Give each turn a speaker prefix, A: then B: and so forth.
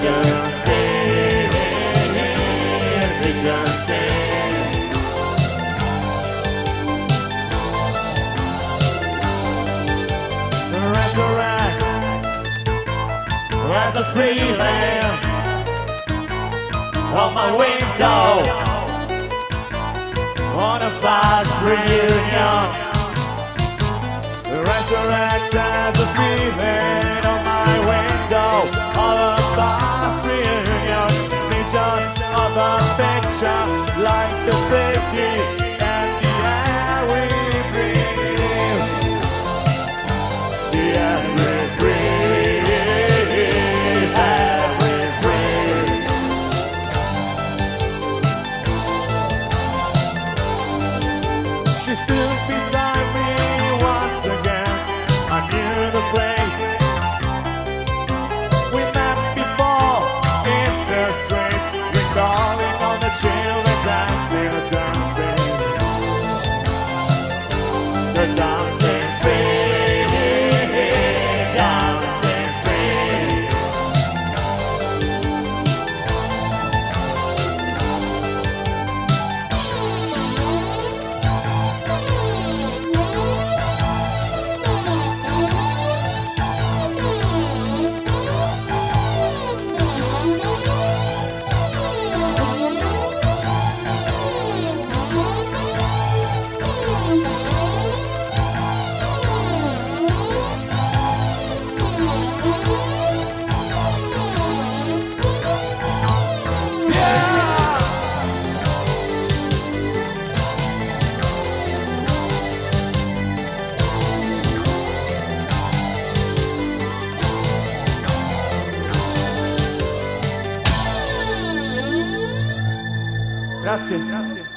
A: Resurrect as a feeling on my window on a past reunion. Resurrect as a feeling on my window on a past reunion. Vision of a picture like the city and the air we breathe. The air we breathe, air we breathe. She stood beside me once again. I knew the place we met before in the streets, recalling all the children dancing the dance beat. The dancing feet, dancing feet. Grazie.